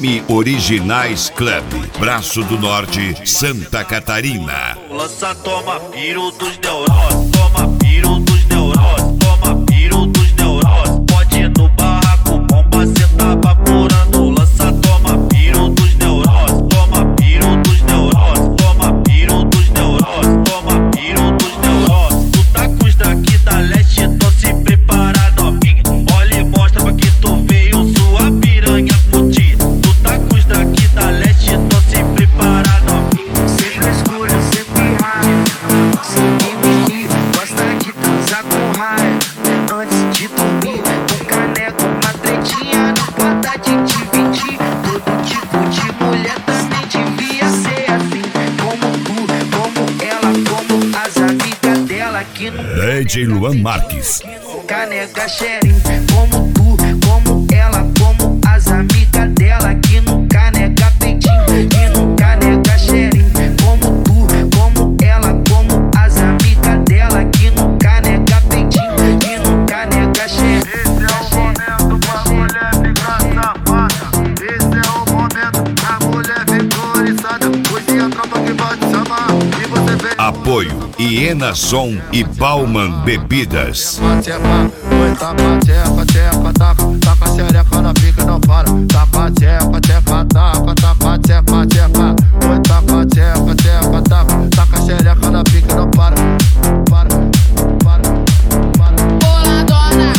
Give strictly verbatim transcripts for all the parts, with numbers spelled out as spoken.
M Originais Club, Braço do Norte, Santa Catarina. Lança, toma piro dos neuroses, toma piro dos neuroses, toma piro dos neuroses. Pode ir no barraco, bomba, cê tá vaporando. Lança, toma piro dos neuroses, toma piro dos neuroses, toma piro dos neuroses, toma piro dos neuroses. Tu tá com os daqui da leste, tô se preparado, novinha. Olha e mostra pra que tu veio, sua piranha fudida. Tu tá com os daqui da leste, tô se preparado, novinha. Sempre escuro, sempre raio. Sempre me gosta de transar com raio. Antes de dormir, um caneco, uma tretinha. Não pode de dividir. Todo tipo de mulher também devia ser assim. Como tu, como ela, como as amigas dela que não D J Luan Marques. canega xerinho. Como tu, como ela, como as amigas dela que nunca nega peitinho, que nunca nega xerinho. Como tu, como ela, como as amigas dela que nunca nega peitinho, que nunca nega xerinho. Esse é o momento pra mulher vigorizada. Hoje a tropa que vai te chamar e você vem. Apoio Iena Som e Bauman Bebidas. Oi, tapa, tcheca, tcheca, taca, taca xereca na pica, não para. Tapa, tcheca, tcheca, taca, tapa, tcheca, tcheca. Oi, tapa, tcheca, tcheca, taca, taca xereca na pica, não para. Para, para, para. Boladona.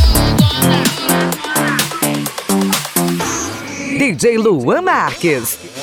D J Luan Marques.